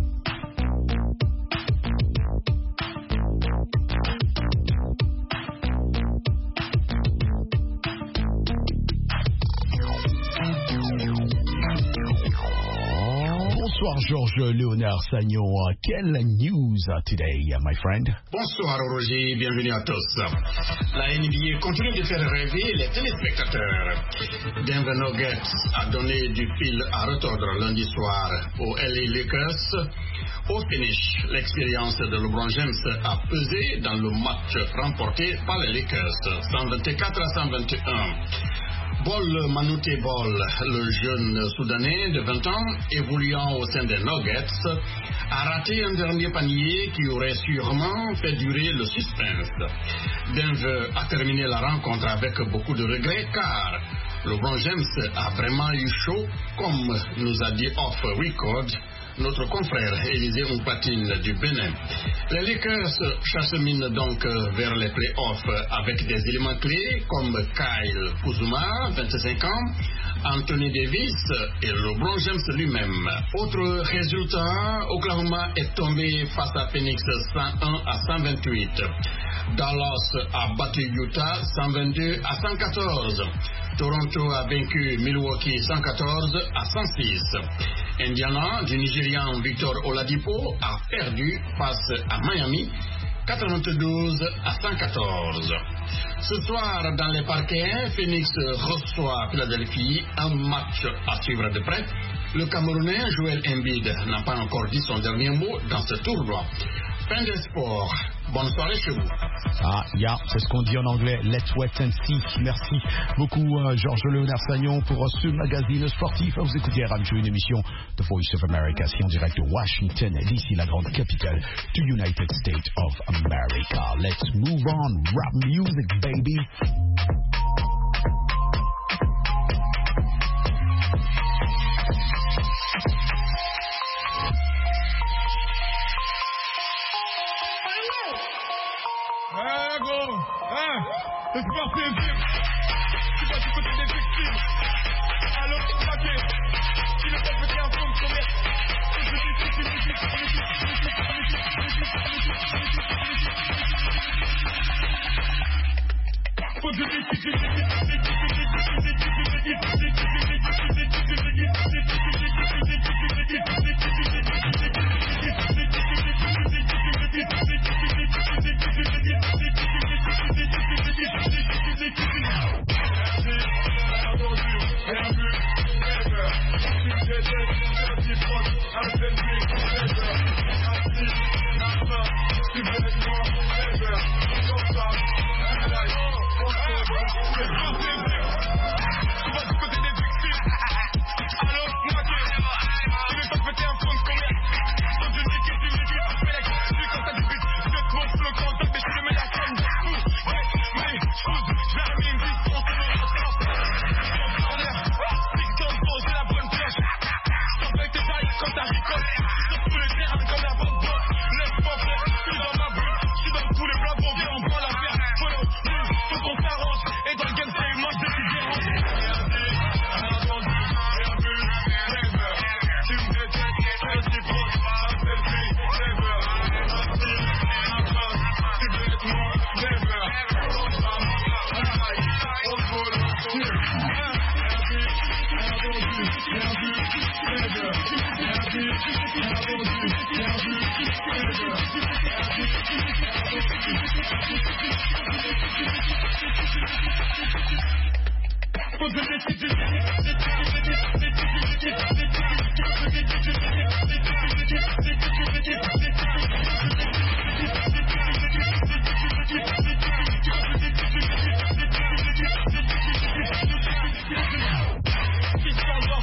Bonsoir Georges Léonard Sagnon. Quelle news today, my friend? Bonsoir Roger, bienvenue à tous. La NBA continue de faire rêver les téléspectateurs. Denver Nuggets a donné du fil à retordre lundi soir aux LA Lakers. Au finish, l'expérience de LeBron James a pesé dans le match remporté par les Lakers, 124-121. Bol Manute Bol, le jeune Soudanais de 20 ans, évoluant au sein des Nuggets, a raté un dernier panier qui aurait sûrement fait durer le suspense. Denver a terminé la rencontre avec beaucoup de regrets car LeBron James a vraiment eu chaud, comme nous a dit off-record notre confrère Élisée Oupatine du Bénin. Les Lakers s'acheminent donc vers les playoffs avec des éléments clés comme Kyle Kuzma, 25 ans, Anthony Davis et LeBron James lui-même. Autre résultat, Oklahoma est tombé face à Phoenix 101-128. Dallas a battu Utah 122-114. Toronto a vaincu Milwaukee 114-106. Indiana, du Nigérian Victor Oladipo, a perdu face à Miami 92-114. Ce soir, dans les parquets, Phoenix reçoit Philadelphie, un match à suivre de près. Le Camerounais Joel Embiid n'a pas encore dit son dernier mot dans ce tournoi. Fin des sports. Bonne soirée chez vous. C'est ce qu'on dit en anglais. Let's wait and see. Merci beaucoup, Georges Léonard Sagnon, pour ce magazine sportif. Vous écoutez Rap Show, une émission de Voice of America, en direct de Washington, d'ici la grande capitale du United States of America. Let's move on. Rap music, baby. C'est parti, tu vas du côté des victimes. Alors, paquet, il est pas petit en fond de commerce.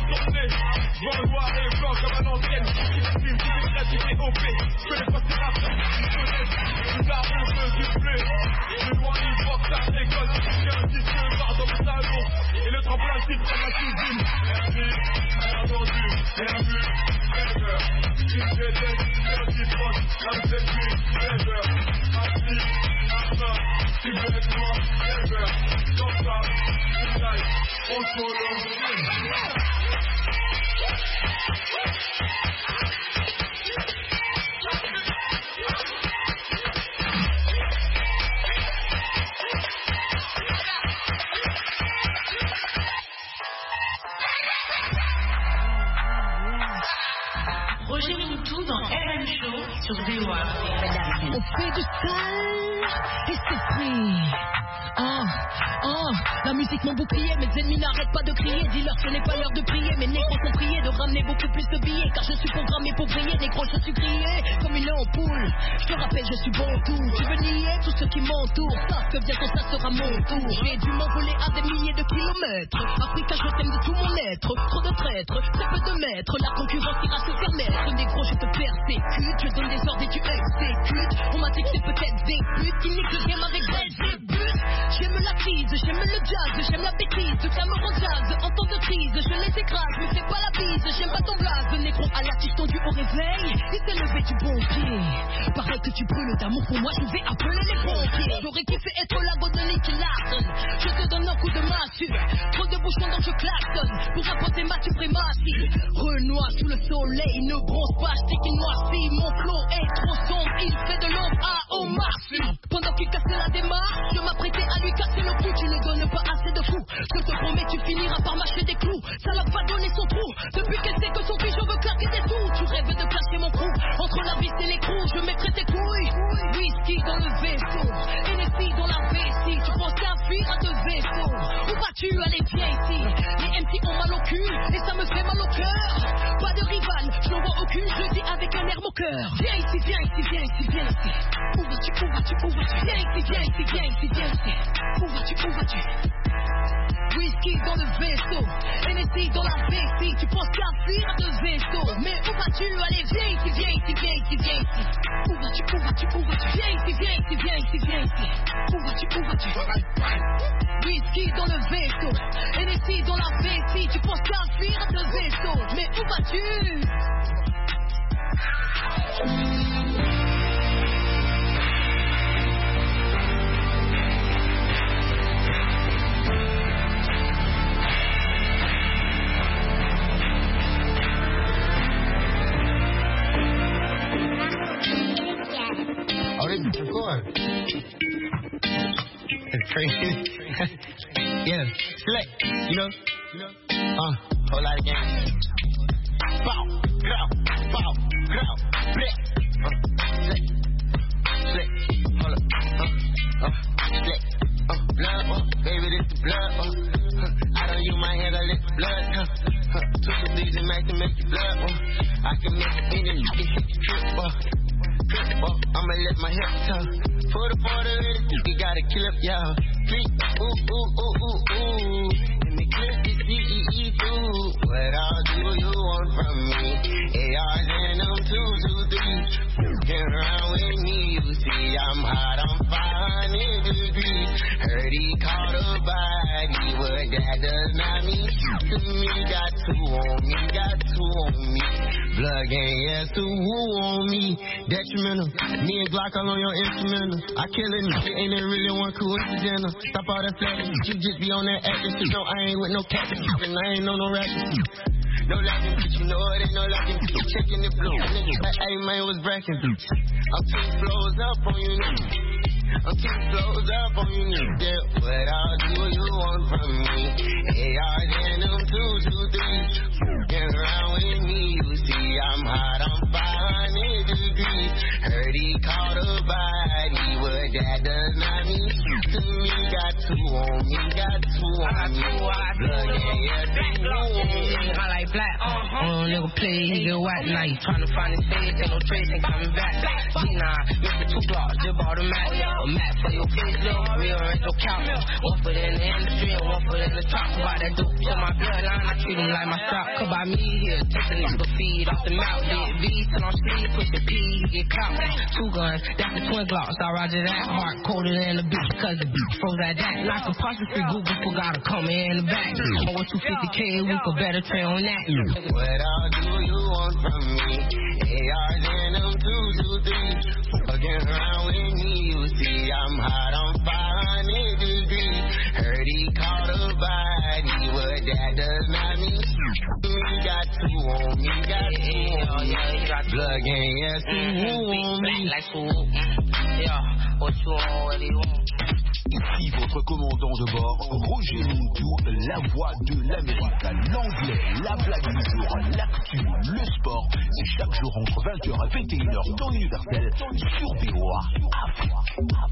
tourner. Vent noir et blanc comme un ancienne. Qui filme, qui décrète, qui fait OP. Je connais pas ces rappeurs qui se connaissent. Plus tard, on veut du blé. De loin, il voit que ça récolte. J'ai un disque barre dans mon salon. Et le tremplin titre dans ma cuisine. Merci, bien entendu, bien vu, ever. Si j'ai des petits proches, comme c'est plus, ever. Assis, argent, si vous êtes moi, ever. Comme ça, une life, on solo. Roger Moutou dans RM Show sur VOA. On fait du sale et c'est pris. La musique mon bouclier, mes ennemis n'arrêtent pas de crier. Dis-leur ce n'est pas l'heure de prier. Mes négros sont priés de ramener beaucoup plus de billets. Car je suis programmé pour briller, négro je suis grillé comme une ampoule. Je te rappelle je suis bon tout. Tu veux nier, tous ceux qui m'entourent savent que bientôt ça sera mon tour. J'ai dû m'envoler à des milliers de kilomètres. Africa je t'aime de tout mon être. Trop de traîtres, c'est peu de maîtres. La concurrence ira se faire mettre. Négro je te persécute, je donne des ordres et tu exécutes. On m'a dit que c'est peut-être des putes qui niquent le game avec des buts. J'aime la crise, j'aime le jazz, j'aime la bêtise, tout ça me rend jazz. En temps de crise, je les écrase, me fais pas la bise, j'aime pas ton blaze. Négro à la tige tendue au réveil, il s'est levé du bon pied. Pareil que tu brûles d'amour pour moi, je vais appeler les pompiers. J'aurais kiffé être la go de Nicky Larson. Je te donne un coup de massue, trop de bouchons donc je klaxonne pour imposer ma suprématie. Renoir sous le soleil, ne bronze pas, je sais qu'il noircit. Mon flow est trop sombre, il fait de l'ombre à Omar Sy. Pendant qu'il cassait la démarche, je m'apprêtais à lui casser le cou. Tu ne donnes pas assez de coups, je te promets tu finiras par mâcher des clous. Ça l'a pas donné son trou, depuis qu'elle sait que son pigeon veut claquer des sous. Tu rêves de clasher mon crew, entre la vis et l'écrou, je mettrai tes couilles. Whisky dans le vaisseau, Hennessy dans la vessie. Tu penses qu'à fuir à deux vaisseaux, où vas-tu aller, viens ici. Les MC ont mal au cul, et ça me fait mal au cœur. Pas de rival, je n'en vois aucune, je dis avec un air moqueur. Viens ici, viens ici, viens ici, viens ici. Où vas-tu, où vas-tu, où vas-tu? Viens ici, viens ici, viens ici, viens ici. Où vas-tu, où vas-tu? Whisky dans le vaisseau, Hennessy dans la vessie. Tu penses qu'à fuir à deux vaisseaux, mais où vas-tu aller? Viens ici, viens ici, viens ici, viens ici. Où vas-tu, où vas-tu, où vas-tu? Viens ici, viens ici, viens ici, viens ici. Où vas-tu, où vas-tu? Whisky dans le vaisseau, Hennessy dans la vessie. Tu penses qu'à fuir à deux vaisseaux, mais où vas-tu? Oh, they be recording. It's crazy. Yeah, select, you know. Whole lot of games. Bow, grow, bleh. Select, hold up, select, blood, baby, this the blood, I don't use my hand, I let the blood, twist the leaves and make the blood, I can make it in and you can hit the trip, I'ma let my hips turn. For the border, you gotta kill up, y'all. Click, ooh. And the clip is CEE too. What all do you want from me? ARs and them 223. Get around with me, you see I'm hot, I'm 500 degrees. Heard he caught a body, but that does not mean to me. Got two on me. Blood gang, yeah, so who on me? Detrimental. Me and Glock all on your instrumental. I kill it, ain't it really one coincidental? Stop all that flagging, you just be on that acting shit. No, I ain't with no captain, and I ain't on no racket. No laughing, bitch, you know it ain't no laughing. Checking the blue, nigga, that A man was bracking. I'm 2 flows up on you, nigga. I'm 2 flows up on you, nigga. Yeah, what all do you want from me? ARs and them 223. Get around with me, you see I'm hot, I'm 500 degrees. Heard he caught a body, but that does not mean to me. Got two on me. Blood, yeah, two on me. I like black, nigga play, he get white night. Tryna find his face, ain't no trace, ain't coming back. Nah, Mr. 2 Glock, just bought a Mac. A Mac for your face, little real, ain't no count. One foot in the industry and one foot in the top. About that dope to my bloodline, I treat him like my strap. Could buy me here, take a nigga feed off the mouth. Big V till I'm sleep, push the P, he get caught. 2 guns, that's the twin glocks. I roger that, heart colder than the beach, cause the beach froze at that. Like a apostrophe, Google forgot to come in the back. I'm with 250K, we could better trade on that. What all do you want from me? ARs and them 223. Fucking around with me, you see I'm hot on 500 degrees. Heard he caught a body, but that does not mean we got 2 on me, got 2 on me. Blood gang, yes, 2 on me. Like who? Yeah, what you want, what do you want? Ici votre commandant de bord, Roger Muntou, la voix de l'Amérique, l'anglais, la blague du jour, l'actu, le sport. C'est chaque jour entre 20h et 21h dans l'Universel sur VOA Afrique.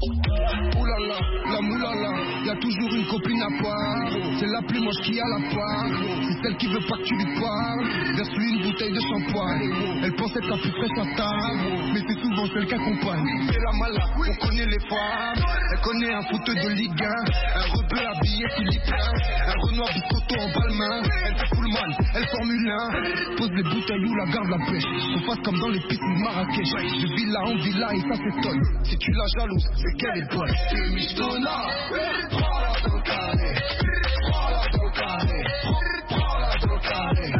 Oulala, la moulala, y'a toujours une copine à part. C'est la plus moche qui a la part. C'est celle qui veut pas que tu lui parles. Verse-lui une bouteille de shampoing. Elle pense être la plus fraîche à table, mais c'est souvent celle qui accompagne. C'est la mala, on connaît les femmes. Elle connaît un foot de Ligue 1, un rebeu habillé philippin, un Renoir biscotto en balmain. Elle fait Pullman, elle Formule 1. Pose les bouteilles ou la garde la pêche. On fasse comme dans les piscines de Marrakech. De villa en villa et ça s'étonne. Si tu la jalouses, c'est qu'elle est bonne. C'est Mistona, prends-la dans le carré. Prends-la dans le carré. Prends-la dans le carré.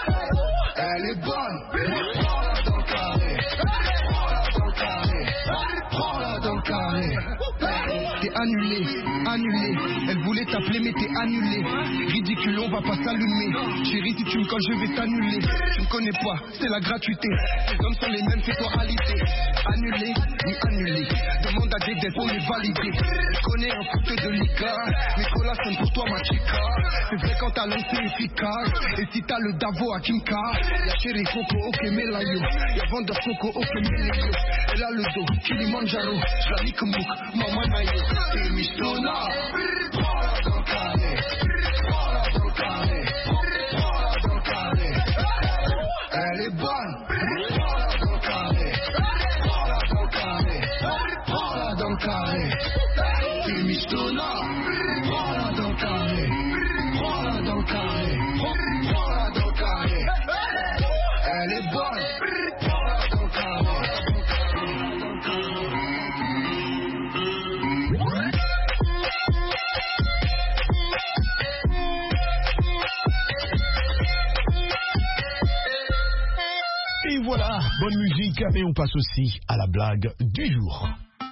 Elle est bonne, prends-la dans le carré. Prends-la dans le carré. Prends-la dans le carré. T'es annulé, annulé. Elle voulait t'appeler mais t'es annulé. Ridicule, on va pas s'allumer. Chérie, si tu me colles, je vais t'annuler. Tu me connais pas, c'est la gratuité. Les hommes sont les mêmes, c'est moralité. Annulé, ni annulé. Demande à Dédé pour les valider. Elle connaît un foot de Liga. Nicolas sonne pour toi, ma chica. C'est vrai quand ta langue c'est efficace. Et si t'as le Davo à Kimka, y'a Chéri Coco, ok, Melayo. Y'a Vendeur Coco, ok, Melayo. Elle a le dos, Kilimanjaro. Je la nique mouk, maman mayo. C'est Mistona, prends-la dans le carré. Prends-la dans le carré. Prends-la dans le carré. Elle est bonne, prends-la dans le carré. Prends-la dans le carré. Prends-la dans le carré. C'est Mistona, prends-la dans le carré. Prends-la dans le carré. Prends-la dans le carré. Elle est bonne, prends-la dans le carré. Et voilà, bonne musique, et on passe aussi à la blague du jour.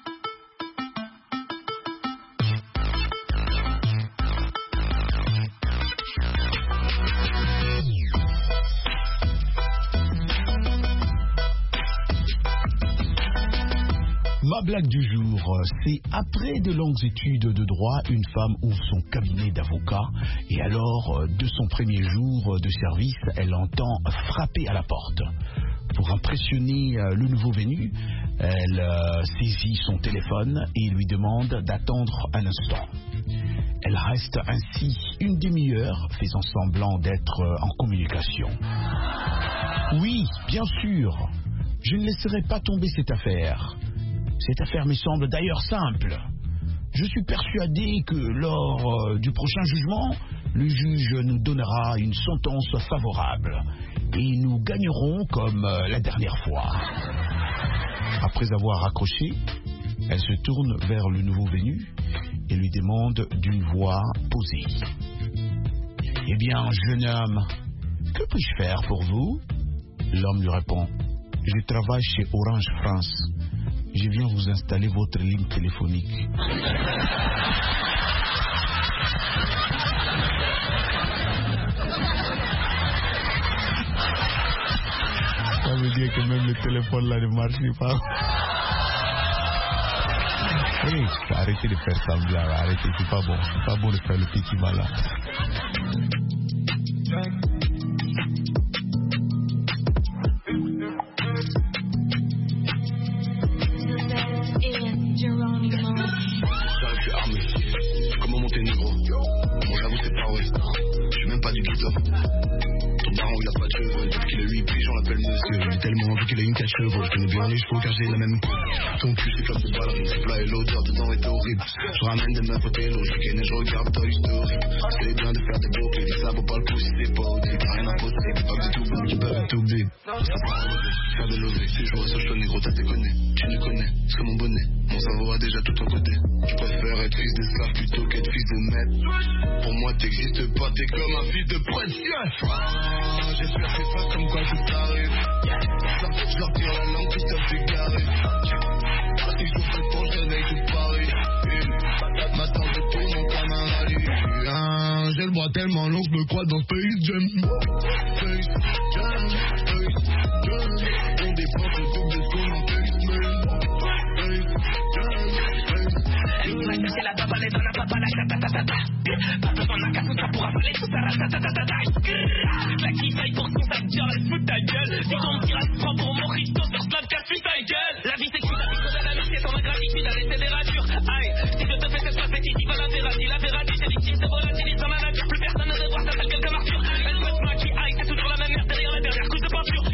Ma blague du jour, c'est après de longues études de droit, une femme ouvre son cabinet d'avocat et alors, de son premier jour de service, elle entend frapper à la porte. Pour impressionner le nouveau venu, elle saisit son téléphone et lui demande d'attendre un instant. Elle reste ainsi une demi-heure, faisant semblant d'être en communication. Oui, bien sûr, je ne laisserai pas tomber cette affaire. Cette affaire me semble d'ailleurs simple. Je suis persuadé que lors du prochain jugement, le juge nous donnera une sentence favorable et nous gagnerons comme la dernière fois. Après avoir raccroché, elle se tourne vers le nouveau venu et lui demande d'une voix posée. « Eh bien, jeune homme, que puis-je faire pour vous ?» L'homme lui répond « Je travaille chez Orange France. Je viens vous installer votre ligne téléphonique. » Ça veut dire que même le téléphone là ne marche pas. Hey, arrêtez de faire semblant, arrêtez, c'est pas bon. C'est pas bon de faire le petit malin. Je suis armé. Comment monter négro? Bon, j'avoue, c'est pas ouais. Je suis même pas du ghetto. daron il a pas de cheveux. Depuis qu'il a 8 piges on l'appelle monsieur. Il est tellement vu qu'il a une 4 chevaux. Je connais bien les chevaux car j'ai la même peau. Ton cul c'est comme ce ballerine, c'est plat et l'odeur dedans est horrible. Je ramène des meufs au télo, je ken et je regarde Toy Story. C'est bien de faire des beaux clips, ça vaut pas le coup si c'est pas audible. Rien à poster, des bugs de tout bon, qui peuvent tout big. Faire de l'OV, si je vois ça je te négro, t'as déconné. Tu ne connais, c'est mon bonnet. Mon cerveau a déjà tout en côté. Je préfère être fils d'esclave plutôt qu'être fils de maître. Pour moi t'existes pas, t'es comme un fils de prêtre. J'espère que c'est pas comme quoi tout t'arrive. Je leur tire la langue, Christophe t'es garé. Si je fais pour je réveille tout Paris. M'attends de tout mon comme un rallye. J'ai le bras tellement long, je me crois dans Space Jam. Space Jam, Space Jam. On dépense le double de ce qu'on en paye. C'est la baba, les donne à papa, la ta. Pas besoin d'un casse pour avaler tout ça, la qui faille pour son sac, dire elle fout ta gueule. Si ton petit reste prend pour mon Christo sur Snapchat, fuis ta gueule. La vie c'est que la vie de la vie, c'est ton ingratitude à laisser des ratures. Aïe, si je te fais cette face, c'est pas la verradie, c'est victime, c'est volatile, dans la nature. Plus personne ne devrait ça, quelqu'un comme Arthur. Elle peut se maquiller, aïe, c'est toujours la même merde derrière la dernière couche de peinture.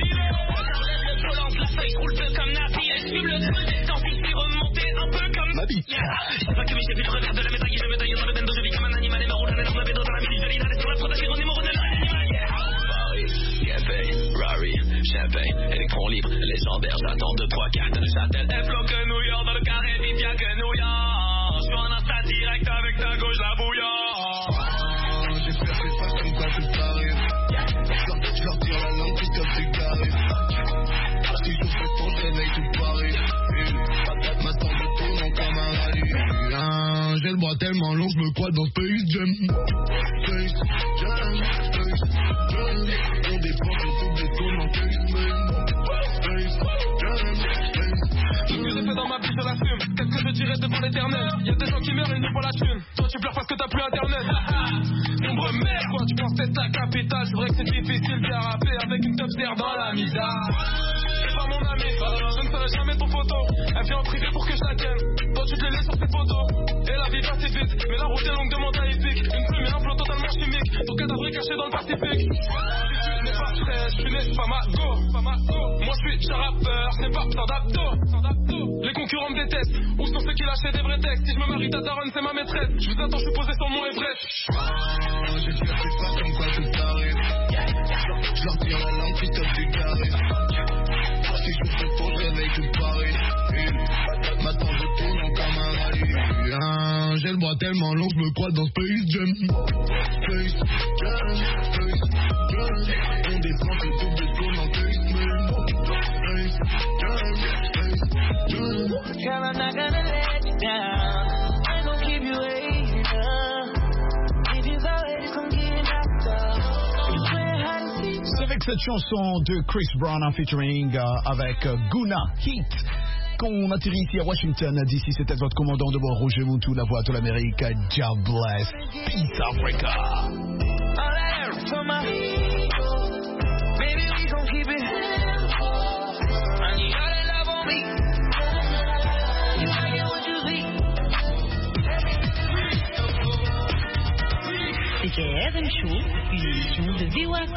La feuille roule peu comme Nazi, elle suit le feu des temps, il s'est remonté un peu comme ma bite. Je sais pas que j'ai vu le revers de la médaille, le médaillon dans le bendo, je vis comme un animal et me roule un énorme bédo dans la ville, je lis la sur la protéger au numéro de l'animal. Paris, Rari, Champagne, électron libre, légendaire, j'attends 2-3 cartes de Châtel. Elle bloque New York dans le carré, vite y'a que New York. Je suis en Insta direct avec ta gauche, la bouillon. J'espère que c'est pas comme quoi tout t'arrive. Je leur tire la langue, Christophe t'es garé. Si je fais pour je réveille tout Paris. M'attends de tout mon comme un rallye. J'ai le bras tellement long, je me crois dans Space Jam. Space Jam, Space Jam. On dépense le double de ce qu'on en paye. Space Jam, Space. Tout ce que j'ai fait dans ma vie, je l'assume. Qu'est-ce que je dirais devant l'éternel? Y'a des gens qui meurent, ils n'ont pas la thune. Toi, tu pleures parce que t'as plus internet. Nombre merde, quoi, tu penses c'est ta capitale. C'est vrai que c'est difficile de rapper avec une top serre dans la misère. C'est pas mon ami, je ne ferai jamais ton photo. Elle vient en privé pour que je la tienne. Toi, tu te les laisses sur tes photos. Et la vie passe vite, mais la route est longue, demande à Epic. Une plume et un flot totalement chimique. Ton cadavre est caché dans le Pacifique. Si tu n'es pas fraîche, tu n'es pas ma go. Moi, je suis rappeur, c'est pas sans d'abdo. Les concurrents me détestent. Où sont ceux qui lâchaient des vrais textes? Si je me marie, ta daronne, c'est ma maîtresse. Je vous attends, je suis posé sur mon Everest. J'espère que c'est pas comme quoi tout t'arrive. Je leur tire la langue, Christophe t'es garé. Si je fais pour je réveille tout Paris. M'attends de tout non comme un rallye. J'ai le bras tellement long, je me crois dans Space Jam. Space Jam, Space Jam. On dépense le double de ce qu'on en paye. Space Jam, Space Jam. Girl, I'm not gonna let you down. I ain't gonna keep you waiting up. If you go ahead, come get it knocked out. C'est avec cette chanson de Chris Brown en featuring avec Guna Heat qu'on atterrit ici à Washington. D'ici, c'était votre commandant de bord, Roger Moutou, la voix de l'Amérique. Jah bless. Peace Africa. Baby, we gon' keep it. I need all that love on me. You gotta get what you see. C'était RM Show, une émission de VOA.